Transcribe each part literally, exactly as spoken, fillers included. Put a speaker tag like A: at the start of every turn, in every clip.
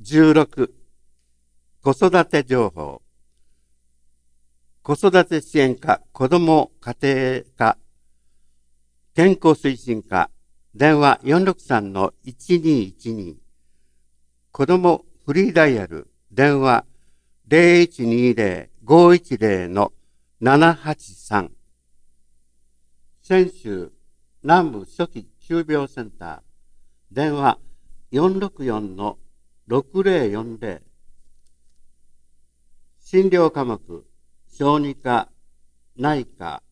A: じゅうろく、子育て情報。子育て支援課、子ども家庭課、健康推進課、電話 よんろくさんのいちにいちに、子どもフリーダイヤル、電話 ゼロいちにゼロ ごいちゼロのななはちさん。泉州南部初期急病センター、電話よんろくよんのろくゼロよんゼロ。診療科目、小児科、内科、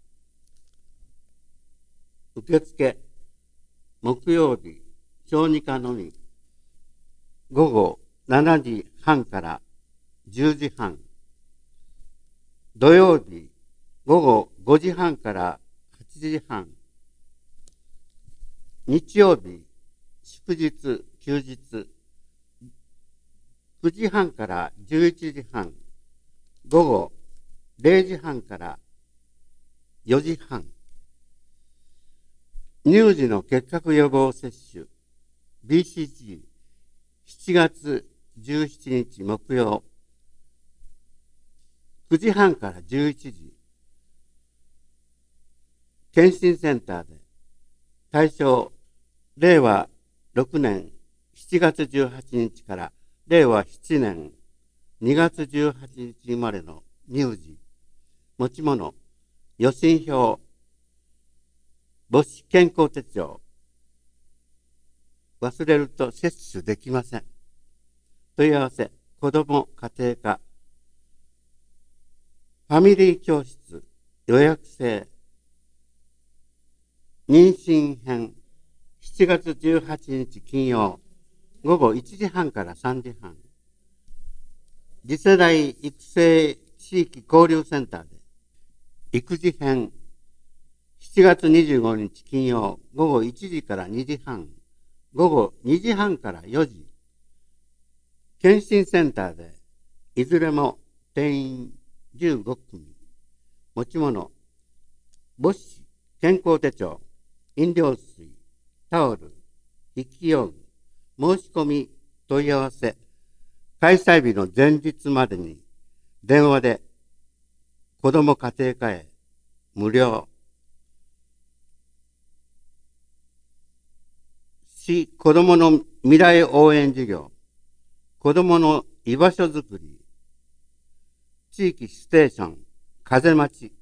A: 受付、木曜日、小児科のみ、午後しちじはんからじゅうじはん、土曜日、午後ごじはんからはちじはん、日曜日、祝日、休日、くじはんからじゅういちじはん、午後れいじはんからよじはん。乳児の結核予防接種 ビーシージーしちがつじゅうしちにち木曜くじはんからじゅういちじ、検診センターで対象れいわろくねんしちがつじゅうはちにちかられいわななねんにがつじゅうはちにち生まれの乳児、持ち物、予診票、母子健康手帳、忘れると接種できません。問い合わせ、子ども家庭課、ファミリー教室、予約制、妊娠編、しちがつじゅうはちにち金曜、午後いちじはんからさんじはん、次世代育成地域交流センターで、育児編、しちがつにじゅうごにち金曜、午後いちじからにじはん、午後にじはんからよじ、検診センターで、いずれも定員じゅうごくみ、持ち物、母子健康手帳、飲料水、タオル、筆記用具、申し込み問い合わせ、開催日の前日までに電話で子ども家庭科へ無料。市子どもの未来応援事業、子どもの居場所づくり、地域ステーション、風待ち。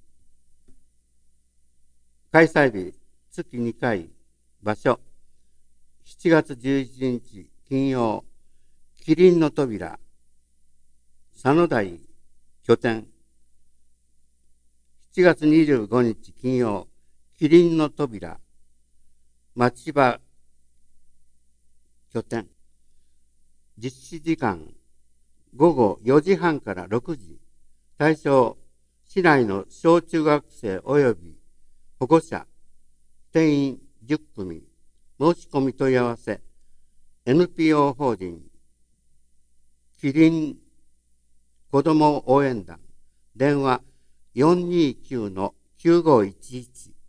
A: 開催日、月にかい、場所、しちがつじゅういちにち金曜、キリンの扉、佐野台拠点。しちがつにじゅうごにち金曜、キリンの扉、町場拠点。実施時間、午後よじはんからろくじ。対象、市内の小中学生及び保護者、定員じゅっくみ。申し込み問い合わせ、エヌピーオー 法人、キリン子ども応援団、電話よんにきゅうのきゅうごいちいち。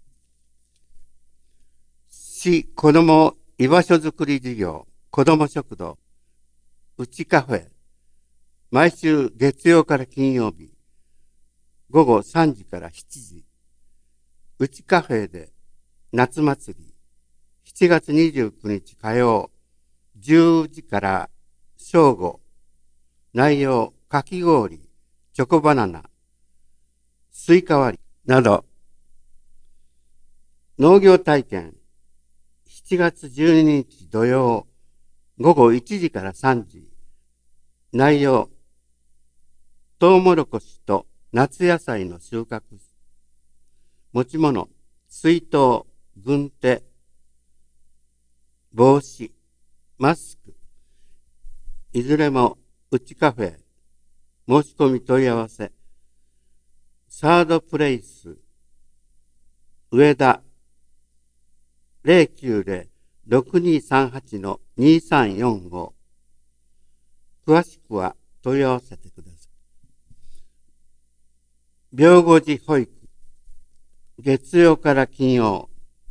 A: 市子ども居場所づくり事業、子ども食堂、うちカフェ、毎週月曜から金曜日、午後さんじからしちじ、うちカフェで夏祭り、しちがつにじゅうくにち火曜、じゅうじから正午、内容、かき氷、チョコバナナ、スイカ割りなど、農業体験、しちがつじゅうににち土曜、午後いちじからさんじ、内容、トウモロコシと夏野菜の収穫、持ち物、水筒、軍手、帽子、マスク、いずれもうちカフェ、申し込み問い合わせ、サードプレイス、上田、ゼロきゅうゼロ ろくにさんはちのにさんよんご。詳しくは問い合わせてください。病後児保育、月曜から金曜、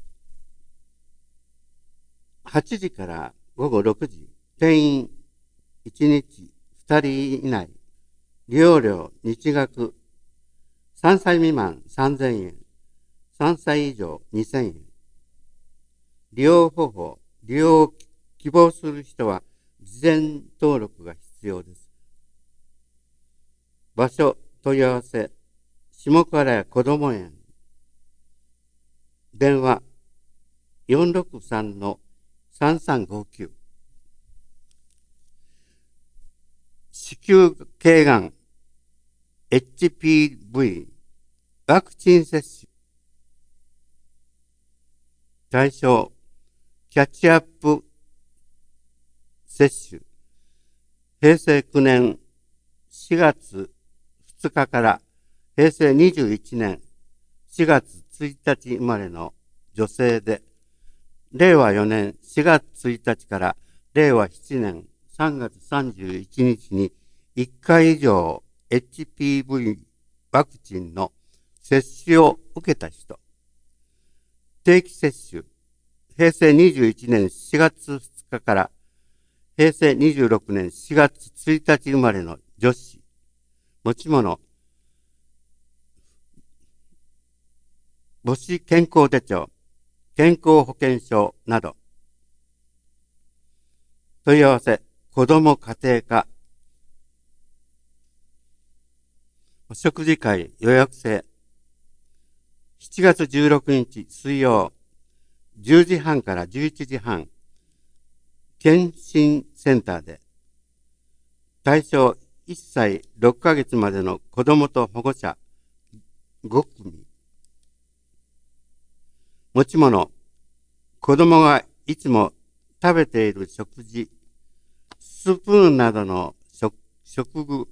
A: はちじからごごろくじ、定員いちにちふたり以内、利用料日額さんさい未満さんぜんえん、さんさい以上にせんえん。利用方法、利用を希望する人は事前登録が必要です。場所、問い合わせ、下唐谷こども園。電話、よんろくさんのさんさんごきゅう。子宮頸がん、エイチピーブイ、ワクチン接種。対象、キャッチアップ接種。へいせいきゅうねんしがつふつかからへいせいにじゅういちねんしがつついたち生まれの女性で、れいわよねんしがつついたちかられいわななねんさんがつさんじゅういちにちにいっかい以上 エイチピーブイ ワクチンの接種を受けた人。定期接種、へいせいにじゅういちねんしがつふつかからへいせいにじゅうろくねんしがつついたち生まれの女子。持ち物、母子健康手帳、健康保険証など。問い合わせ、子ども家庭科。お食事会予約制。しちがつじゅうろくにち水曜、じゅうじはんからじゅういちじはん、健診センターで。対象いっさいろっかげつまでの子どもと保護者ごくみ。持ち物、子どもがいつも食べている食事、スプーンなどの 食, 食具、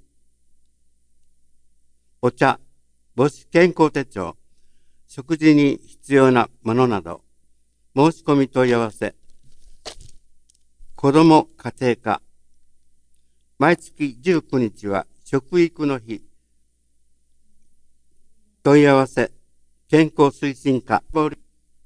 A: お茶、母子健康手帳、食事に必要なものなど、申し込み問い合わせ、子ども家庭科。毎月じゅうくにちは食育の日。問い合わせ、健康推進課。